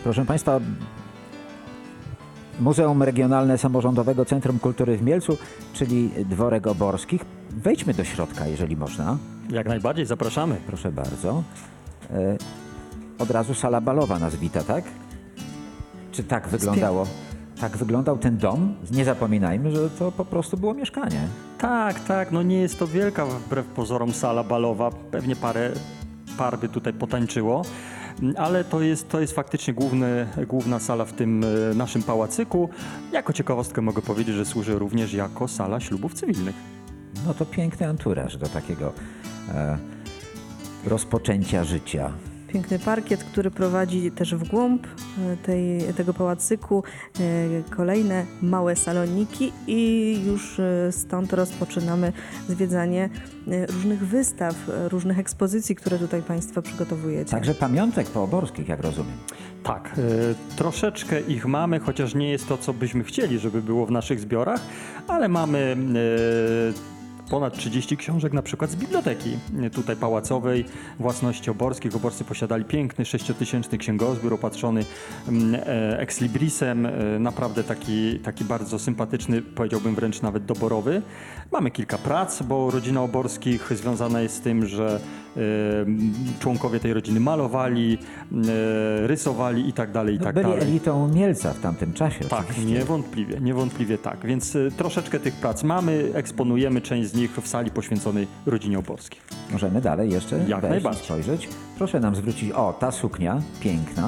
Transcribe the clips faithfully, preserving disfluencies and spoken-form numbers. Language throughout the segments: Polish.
Proszę Państwa, Muzeum Regionalne Samorządowego Centrum Kultury w Mielcu, czyli Dworek Oborskich. Wejdźmy do środka, jeżeli można. Jak najbardziej, zapraszamy. Proszę bardzo. E, od razu sala balowa nas wita, tak? Czy tak wyglądało? Tak wyglądał ten dom? Nie zapominajmy, że to po prostu było mieszkanie. Tak, tak, no nie jest to wielka wbrew pozorom sala balowa, pewnie parę par by tutaj potańczyło, ale to jest, to jest faktycznie główny, główna sala w tym e, naszym pałacyku. Jako ciekawostkę mogę powiedzieć, że służy również jako sala ślubów cywilnych. No to piękny anturaż do takiego e, rozpoczęcia życia. Piękny parkiet, który prowadzi też w głąb tej, tego pałacyku, kolejne małe saloniki i już stąd rozpoczynamy zwiedzanie różnych wystaw, różnych ekspozycji, które tutaj Państwo przygotowujecie. Także pamiątek pooborskich, jak rozumiem. Tak, e, troszeczkę ich mamy, chociaż nie jest to, co byśmy chcieli, żeby było w naszych zbiorach, ale mamy e, ponad trzydzieści książek na przykład z biblioteki tutaj pałacowej, własności Oborskich. Oborscy posiadali piękny sześciotysięczny księgozbiór opatrzony e, exlibrisem, e, naprawdę taki, taki bardzo sympatyczny, powiedziałbym wręcz nawet doborowy. Mamy kilka prac, bo rodzina Oborskich związana jest z tym, że e, członkowie tej rodziny malowali, e, rysowali i tak dalej, i No, tak byli dalej. elitą Mielca w tamtym czasie. Tak, oczywiście. niewątpliwie, niewątpliwie tak. Więc y, troszeczkę tych prac mamy, eksponujemy część z nich w sali poświęconej rodzinie Oborskich. Możemy dalej jeszcze Jak wejść i najbardziej. spojrzeć. Proszę nam zwrócić, o, ta suknia, piękna.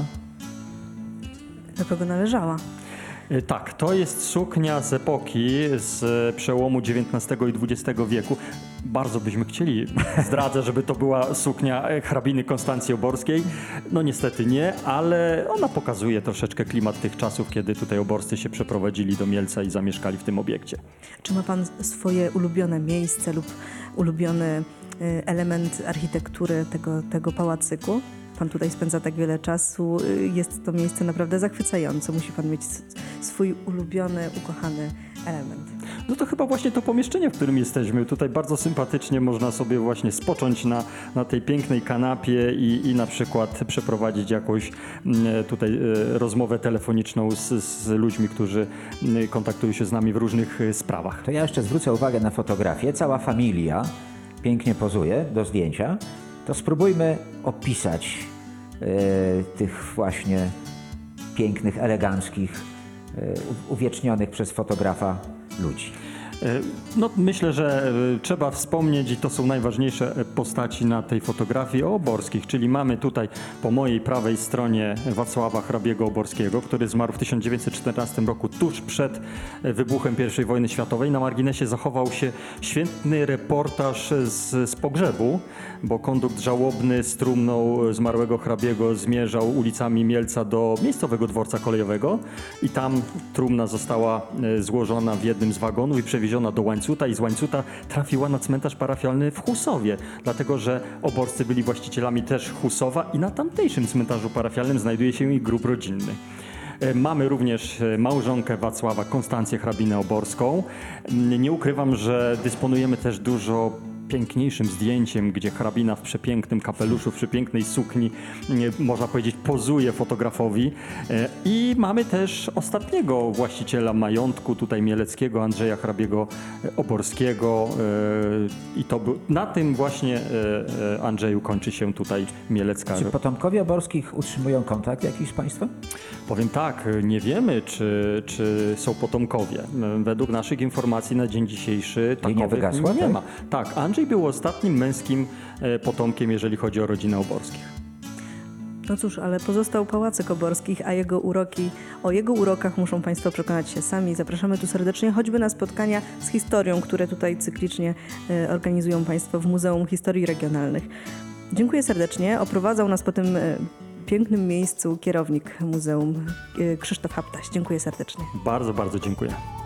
Do kogo należała? Y, Tak, to jest suknia z epoki z y, przełomu dziewiętnastego i dwudziestego wieku. Bardzo byśmy chcieli, zdradzę, żeby to była suknia e, hrabiny Konstancji Oborskiej. No niestety nie, ale ona pokazuje troszeczkę klimat tych czasów, kiedy tutaj oborscy się przeprowadzili do Mielca i zamieszkali w tym obiekcie. Czy ma Pan swoje ulubione miejsce lub ulubiony y, element architektury tego, tego pałacyku? Pan tutaj spędza tak wiele czasu. y, Jest to miejsce naprawdę zachwycające. Musi Pan mieć s- swój ulubiony, ukochany element. No to chyba właśnie to pomieszczenie, w którym jesteśmy. Tutaj bardzo sympatycznie można sobie właśnie spocząć na, na tej pięknej kanapie i, i na przykład przeprowadzić jakąś mm, tutaj e, rozmowę telefoniczną z, z ludźmi, którzy mm, kontaktują się z nami w różnych e, sprawach. To ja jeszcze zwrócę uwagę na fotografię. Cała familia pięknie pozuje do zdjęcia. To spróbujmy opisać e, tych właśnie pięknych, eleganckich, e, u- uwiecznionych przez fotografa ludzi. E, No, myślę, że e, trzeba wspomnieć, i to są najważniejsze e, postaci na tej fotografii, o Oborskich, czyli mamy tutaj po mojej prawej stronie Wacława hrabiego Oborskiego, który zmarł w tysiąc dziewięćset czternastym roku, tuż przed e, wybuchem pierwszej wojny światowej. Na marginesie zachował się świetny reportaż z, z pogrzebu, bo kondukt żałobny z trumną zmarłego hrabiego zmierzał ulicami Mielca do miejscowego dworca kolejowego i tam trumna została e, złożona w jednym z wagonów i przewieziona do Łańcuta i z Łańcuta trafiła na cmentarz parafialny w Husowie, dlatego że oborscy byli właścicielami też Husowa i na tamtejszym cmentarzu parafialnym znajduje się ich grób rodzinny. E, Mamy również e, małżonkę Wacława, Konstancję hrabinę Oborską. M, Nie ukrywam, że dysponujemy też dużo piękniejszym zdjęciem, gdzie hrabina w przepięknym kapeluszu, w przepięknej sukni, nie, można powiedzieć, pozuje fotografowi. E, I mamy też ostatniego właściciela majątku tutaj mieleckiego, Andrzeja hrabiego e, Oborskiego. E, I to był, na tym właśnie e, e, Andrzeju kończy się tutaj mielecka. Czy potomkowie Oborskich utrzymują kontakt jakiś z Państwem? Powiem tak, nie wiemy, czy, czy są potomkowie. Według naszych informacji na dzień dzisiejszy Linia takowych wygasła, nie tak? ma. Tak, Andrzej był ostatnim męskim e, potomkiem, jeżeli chodzi o rodzinę Oborskich. No cóż, ale pozostał Pałacyk Oborskich, a jego uroki, o jego urokach muszą Państwo przekonać się sami. Zapraszamy tu serdecznie, choćby na spotkania z historią, które tutaj cyklicznie e, organizują Państwo w Muzeum Historii Regionalnych. Dziękuję serdecznie. Oprowadzał nas po tym e, pięknym miejscu kierownik muzeum e, Krzysztof Haptaś. Dziękuję serdecznie. Bardzo, bardzo dziękuję.